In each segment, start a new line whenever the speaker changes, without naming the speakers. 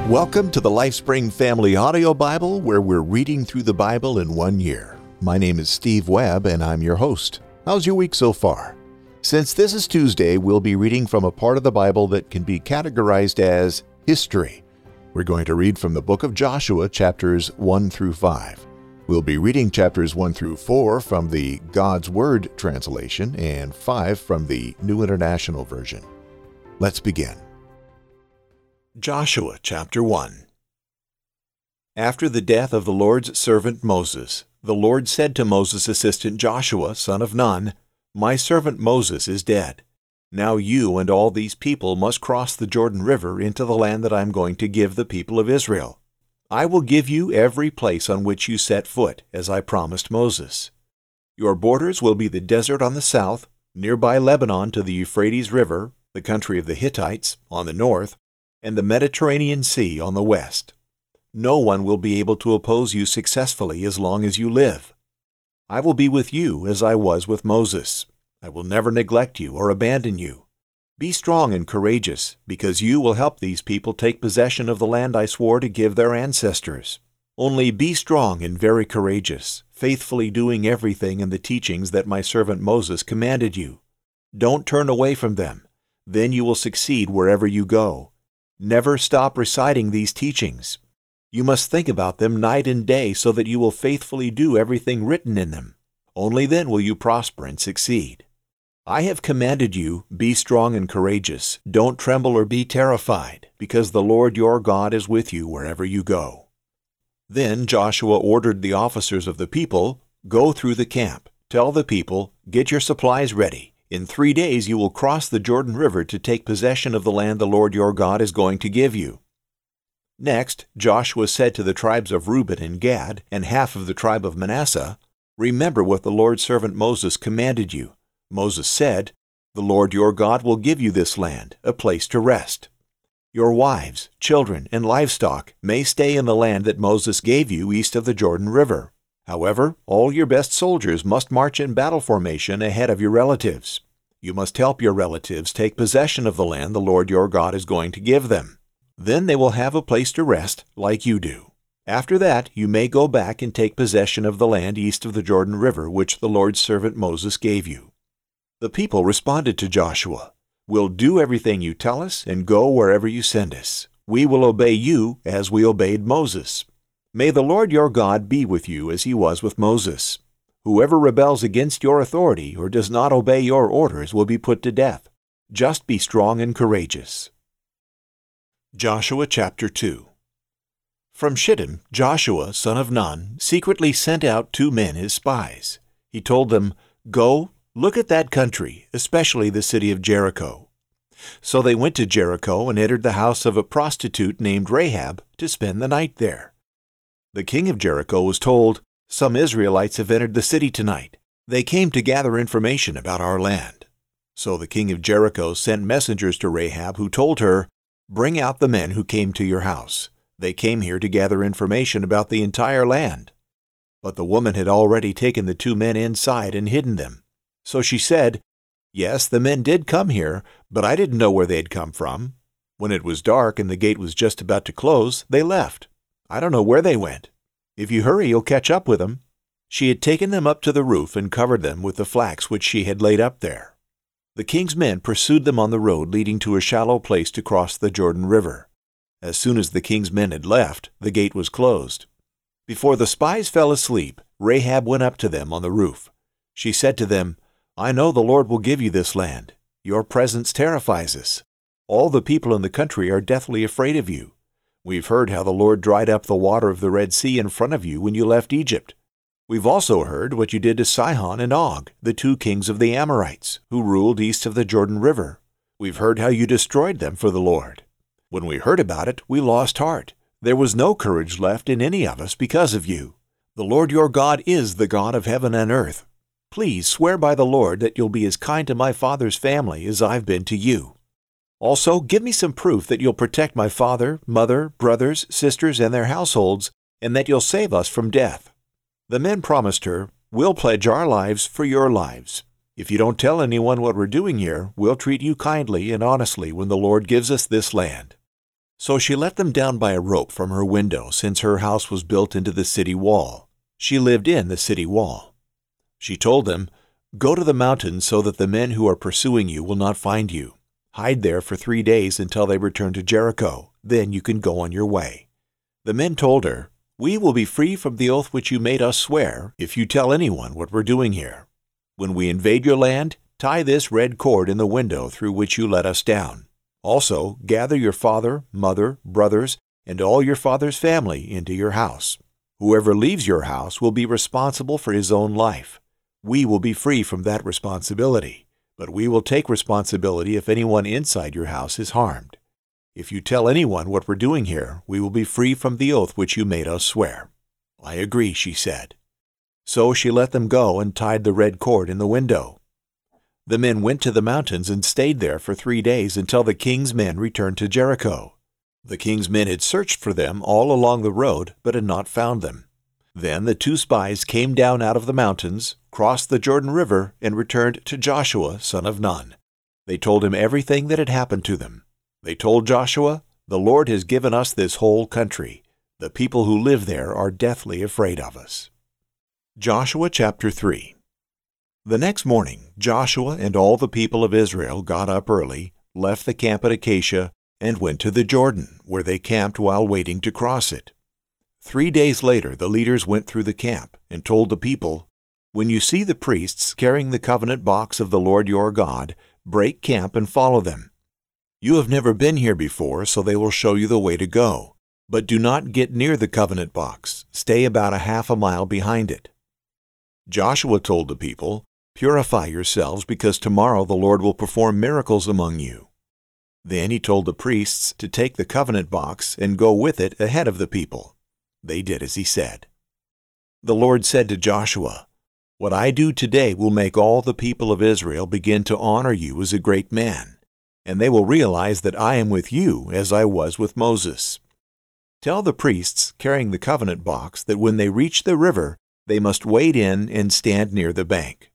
Welcome to the LifeSpring Family Audio Bible, where we're reading through the Bible in 1 year. My name is Steve Webb, and I'm your host. How's your week so far? Since this is Tuesday, we'll be reading from a part of the Bible that can be categorized as history. We're going to read from the book of Joshua, chapters 1 through 5. We'll be reading chapters 1 through 4 from the God's Word translation and 5 from the New International Version. Let's begin. Joshua chapter 1. After the death of the Lord's servant Moses, the Lord said to Moses' assistant Joshua, son of Nun, "My servant Moses is dead. Now you and all these people must cross the Jordan River into the land that I am going to give the people of Israel. I will give you every place on which you set foot, as I promised Moses. Your borders will be the desert on the south, nearby Lebanon to the Euphrates River, the country of the Hittites, on the north, and the Mediterranean Sea on the west. No one will be able to oppose you successfully as long as you live. I will be with you as I was with Moses. I will never neglect you or abandon you. Be strong and courageous, because you will help these people take possession of the land I swore to give their ancestors. Only be strong and very courageous, faithfully doing everything in the teachings that my servant Moses commanded you. Don't turn away from them. Then you will succeed wherever you go. Never stop reciting these teachings. You must think about them night and day so that you will faithfully do everything written in them. Only then will you prosper and succeed. I have commanded you, be strong and courageous. Don't tremble or be terrified, because the Lord your God is with you wherever you go." Then Joshua ordered the officers of the people, "Go through the camp. Tell the people, get your supplies ready. In 3 days you will cross the Jordan River to take possession of the land the Lord your God is going to give you." Next, Joshua said to the tribes of Reuben and Gad and half of the tribe of Manasseh, "Remember what the Lord's servant Moses commanded you. Moses said, 'The Lord your God will give you this land, a place to rest. Your wives, children, and livestock may stay in the land that Moses gave you east of the Jordan River. However, all your best soldiers must march in battle formation ahead of your relatives. You must help your relatives take possession of the land the Lord your God is going to give them. Then they will have a place to rest, like you do. After that, you may go back and take possession of the land east of the Jordan River, which the Lord's servant Moses gave you." The people responded to Joshua, "We'll do everything you tell us and go wherever you send us. We will obey you as we obeyed Moses. May the Lord your God be with you as he was with Moses. Whoever rebels against your authority or does not obey your orders will be put to death. Just be strong and courageous." Joshua chapter 2. From Shittim, Joshua, son of Nun, secretly sent out 2 men as spies. He told them, "Go, look at that country, especially the city of Jericho." So they went to Jericho and entered the house of a prostitute named Rahab to spend the night there. The king of Jericho was told, "Some Israelites have entered the city tonight. They came to gather information about our land." So the king of Jericho sent messengers to Rahab who told her, "Bring out the men who came to your house. They came here to gather information about the entire land." But the woman had already taken the 2 men inside and hidden them. So she said, "Yes, the men did come here, but I didn't know where they'd come from. When it was dark and the gate was just about to close, they left. I don't know where they went. If you hurry, you'll catch up with them." She had taken them up to the roof and covered them with the flax which she had laid up there. The king's men pursued them on the road leading to a shallow place to cross the Jordan River. As soon as the king's men had left, the gate was closed. Before the spies fell asleep, Rahab went up to them on the roof. She said to them, "I know the Lord will give you this land. Your presence terrifies us. All the people in the country are deathly afraid of you. We've heard how the Lord dried up the water of the Red Sea in front of you when you left Egypt. We've also heard what you did to Sihon and Og, the 2 kings of the Amorites, who ruled east of the Jordan River. We've heard how you destroyed them for the Lord. When we heard about it, we lost heart. There was no courage left in any of us because of you. The Lord your God is the God of heaven and earth. Please swear by the Lord that you'll be as kind to my father's family as I've been to you. Also, give me some proof that you'll protect my father, mother, brothers, sisters, and their households, and that you'll save us from death." The men promised her, "We'll pledge our lives for your lives. If you don't tell anyone what we're doing here, we'll treat you kindly and honestly when the Lord gives us this land." So she let them down by a rope from her window, since her house was built into the city wall. She lived in the city wall. She told them, "Go to the mountains so that the men who are pursuing you will not find you. Hide there for 3 days until they return to Jericho. Then you can go on your way." The men told her, "We will be free from the oath which you made us swear if you tell anyone what we're doing here. When we invade your land, tie this red cord in the window through which you let us down. Also, gather your father, mother, brothers, and all your father's family into your house. Whoever leaves your house will be responsible for his own life. We will be free from that responsibility, but we will take responsibility if anyone inside your house is harmed. If you tell anyone what we're doing here, we will be free from the oath which you made us swear." "I agree," she said. So she let them go and tied the red cord in the window. The men went to the mountains and stayed there for 3 days until the king's men returned to Jericho. The king's men had searched for them all along the road, but had not found them. Then the 2 spies came down out of the mountains, crossed the Jordan River, and returned to Joshua, son of Nun. They told him everything that had happened to them. They told Joshua, "The Lord has given us this whole country. The people who live there are deathly afraid of us." Joshua chapter 3. The next morning, Joshua and all the people of Israel got up early, left the camp at Acacia, and went to the Jordan, where they camped while waiting to cross it. 3 days later, the leaders went through the camp and told the people, "When you see the priests carrying the covenant box of the Lord your God, break camp and follow them. You have never been here before, so they will show you the way to go. But do not get near the covenant box. Stay about a half a mile behind it." Joshua told the people, "Purify yourselves, because tomorrow the Lord will perform miracles among you." Then he told the priests to take the covenant box and go with it ahead of the people. They did as he said. The Lord said to Joshua, "What I do today will make all the people of Israel begin to honor you as a great man, and they will realize that I am with you as I was with Moses. Tell the priests carrying the covenant box that when they reach the river, they must wade in and stand near the bank."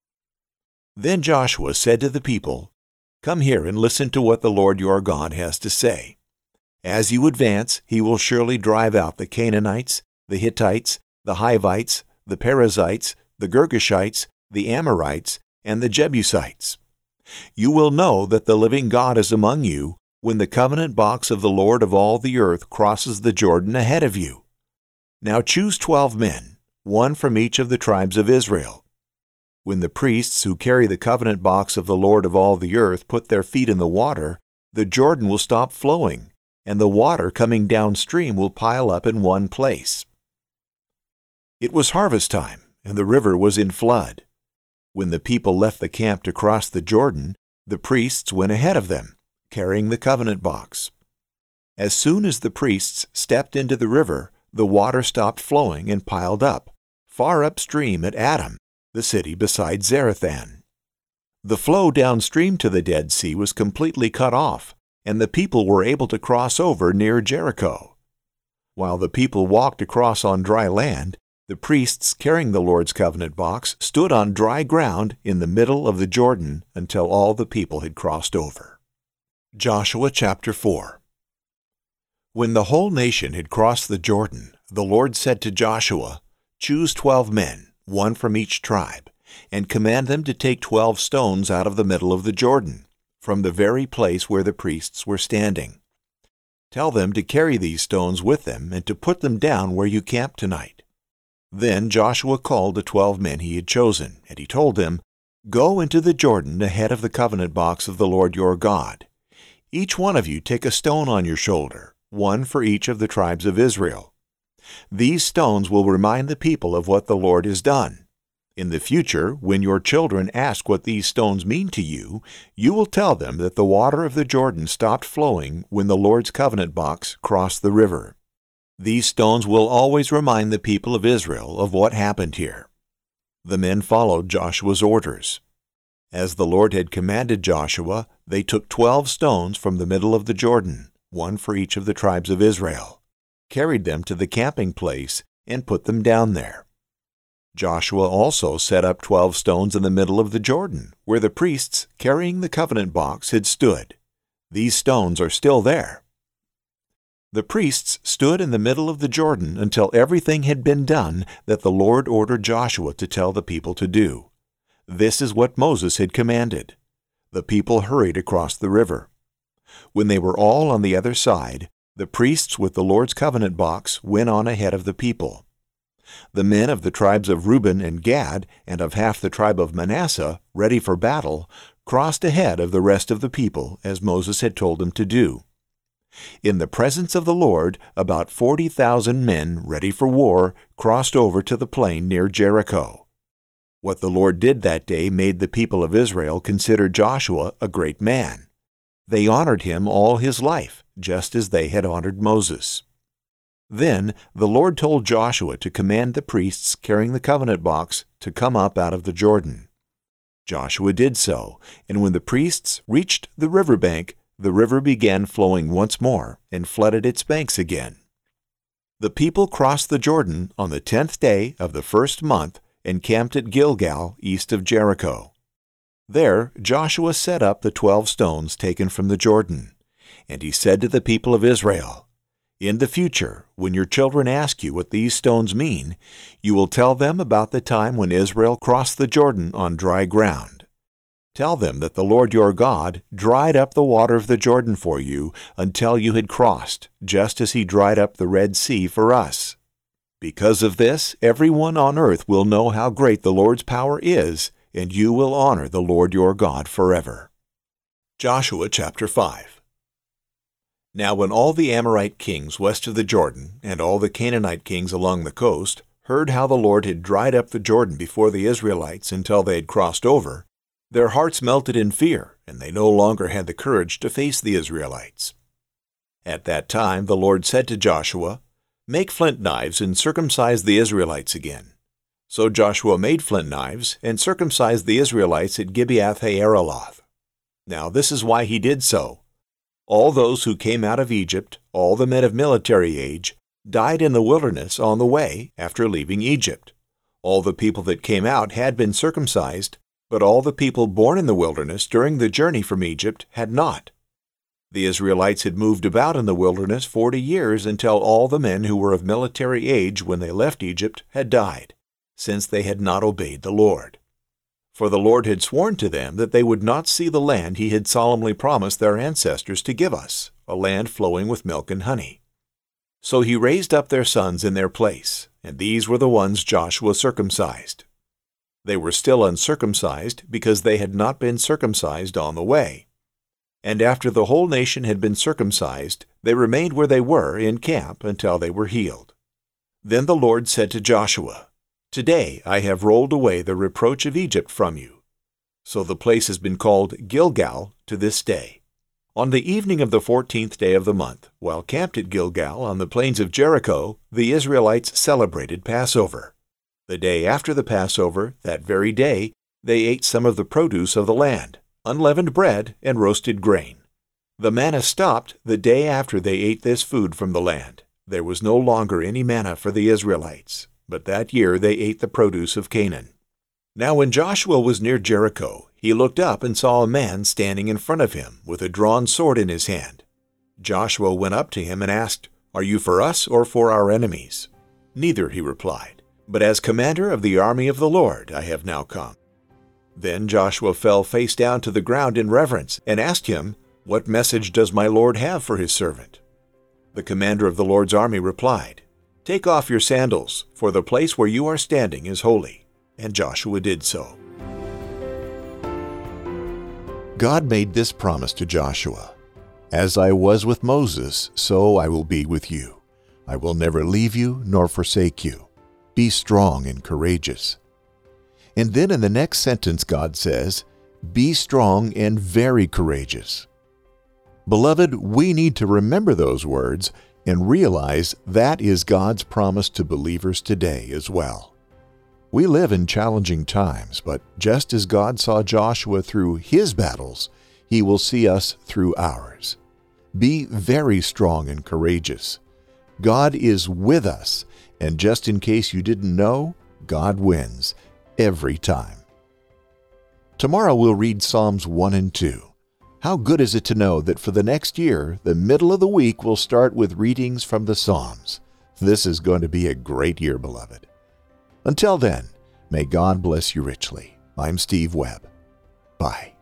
Then Joshua said to the people, "Come here and listen to what the Lord your God has to say. As you advance, he will surely drive out the Canaanites, the Hittites, the Hivites, the Perizzites, the Girgashites, the Amorites, and the Jebusites. You will know that the living God is among you when the covenant box of the Lord of all the earth crosses the Jordan ahead of you. Now choose 12 men, one from each of the tribes of Israel. When the priests who carry the covenant box of the Lord of all the earth put their feet in the water, the Jordan will stop flowing, and the water coming downstream will pile up in one place." It was harvest time, and the river was in flood. When the people left the camp to cross the Jordan, the priests went ahead of them, carrying the covenant box. As soon as the priests stepped into the river, the water stopped flowing and piled up, far upstream at Adam, the city beside Zarethan. The flow downstream to the Dead Sea was completely cut off, and the people were able to cross over near Jericho. While the people walked across on dry land, the priests carrying the Lord's covenant box stood on dry ground in the middle of the Jordan until all the people had crossed over. Joshua chapter 4. When the whole nation had crossed the Jordan, the Lord said to Joshua, "Choose 12 men, one from each tribe, and command them to take 12 stones out of the middle of the Jordan, from the very place where the priests were standing. Tell them to carry these stones with them and to put them down where you camp tonight." Then Joshua called the 12 men he had chosen, and he told them, "Go into the Jordan ahead of the covenant box of the Lord your God. Each one of you take a stone on your shoulder, one for each of the tribes of Israel. These stones will remind the people of what the Lord has done. In the future, when your children ask what these stones mean to you, you will tell them that the water of the Jordan stopped flowing when the Lord's covenant box crossed the river. These stones will always remind the people of Israel of what happened here." The men followed Joshua's orders. As the Lord had commanded Joshua, they took 12 stones from the middle of the Jordan, one for each of the tribes of Israel, carried them to the camping place, and put them down there. Joshua also set up 12 stones in the middle of the Jordan, where the priests carrying the covenant box had stood. These stones are still there. The priests stood in the middle of the Jordan until everything had been done that the Lord ordered Joshua to tell the people to do. This is what Moses had commanded. The people hurried across the river. When they were all on the other side, the priests with the Lord's covenant box went on ahead of the people. The men of the tribes of Reuben and Gad and of half the tribe of Manasseh, ready for battle, crossed ahead of the rest of the people as Moses had told them to do. In the presence of the Lord, about 40,000 men ready for war crossed over to the plain near Jericho. What the Lord did that day made the people of Israel consider Joshua a great man. They honored him all his life, just as they had honored Moses. Then the Lord told Joshua to command the priests carrying the covenant box to come up out of the Jordan. Joshua did so, and when the priests reached the riverbank, the river began flowing once more and flooded its banks again. The people crossed the Jordan on the 10th day of the first month and camped at Gilgal east of Jericho. There Joshua set up the 12 stones taken from the Jordan, and he said to the people of Israel, "In the future, when your children ask you what these stones mean, you will tell them about the time when Israel crossed the Jordan on dry ground. Tell them that the Lord your God dried up the water of the Jordan for you until you had crossed, just as he dried up the Red Sea for us. Because of this, everyone on earth will know how great the Lord's power is, and you will honor the Lord your God forever." Joshua chapter 5. Now when all the Amorite kings west of the Jordan and all the Canaanite kings along the coast heard how the Lord had dried up the Jordan before the Israelites until they had crossed over, their hearts melted in fear, and they no longer had the courage to face the Israelites. At that time the Lord said to Joshua, "Make flint knives and circumcise the Israelites again." So Joshua made flint knives and circumcised the Israelites at Gibeath-haaraloth. Now this is why he did so. All those who came out of Egypt, all the men of military age, died in the wilderness on the way after leaving Egypt. All the people that came out had been circumcised, but all the people born in the wilderness during the journey from Egypt had not. The Israelites had moved about in the wilderness 40 years until all the men who were of military age when they left Egypt had died, since they had not obeyed the Lord. For the Lord had sworn to them that they would not see the land he had solemnly promised their ancestors to give us, a land flowing with milk and honey. So he raised up their sons in their place, and these were the ones Joshua circumcised. They were still uncircumcised because they had not been circumcised on the way. And after the whole nation had been circumcised, they remained where they were in camp until they were healed. Then the Lord said to Joshua, "Today I have rolled away the reproach of Egypt from you." So the place has been called Gilgal to this day. On the evening of the 14th day of the month, while camped at Gilgal on the plains of Jericho, the Israelites celebrated Passover. The day after the Passover, that very day, they ate some of the produce of the land, unleavened bread and roasted grain. The manna stopped the day after they ate this food from the land. There was no longer any manna for the Israelites, but that year they ate the produce of Canaan. Now when Joshua was near Jericho, he looked up and saw a man standing in front of him with a drawn sword in his hand. Joshua went up to him and asked, "Are you for us or for our enemies?" "Neither," he replied. "But as commander of the army of the Lord I have now come." Then Joshua fell face down to the ground in reverence and asked him, "What message does my Lord have for his servant?" The commander of the Lord's army replied, "Take off your sandals, for the place where you are standing is holy." And Joshua did so. God made this promise to Joshua, "As I was with Moses, so I will be with you. I will never leave you nor forsake you. Be strong and courageous." And then in the next sentence God says, "Be strong and very courageous." Beloved, we need to remember those words and realize that is God's promise to believers today as well. We live in challenging times, but just as God saw Joshua through his battles, he will see us through ours. Be very strong and courageous. God is with us, and just in case you didn't know, God wins every time. Tomorrow we'll read Psalms 1 and 2. How good is it to know that for the next year, the middle of the week will start with readings from the Psalms. This is going to be a great year, beloved. Until then, may God bless you richly. I'm Steve Webb. Bye.